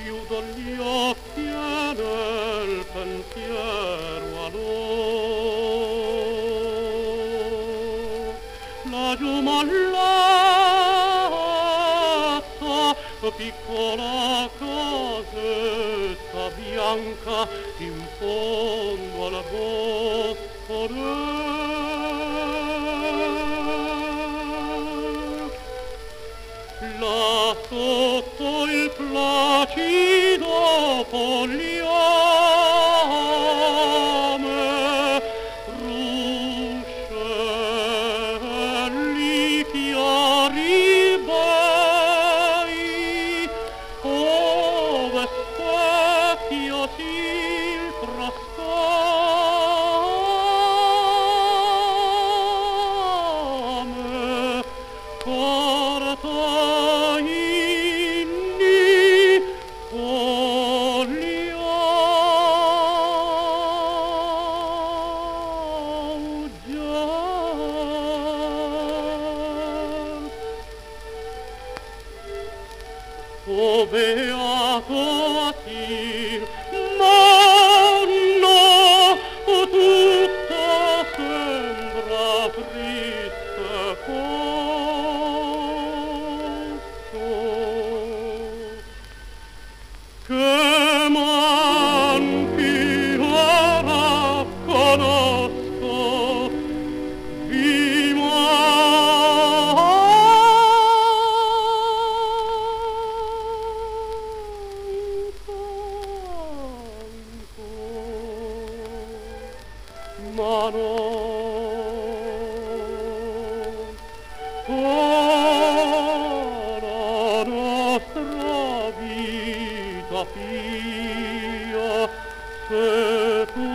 chiudo gli occhi e nel pensiero a loro. Laggiù Mallassa, piccola casetta bianca in fondo al Bosforo. Là sotto il placido fogliame, ruscelli chiari bei, ove specchio si trascame, porta inni o beato Atir, ma no, tutto sembra triste questo, che manchi ora conosco, vi ma no, la nostra vita pia, se tu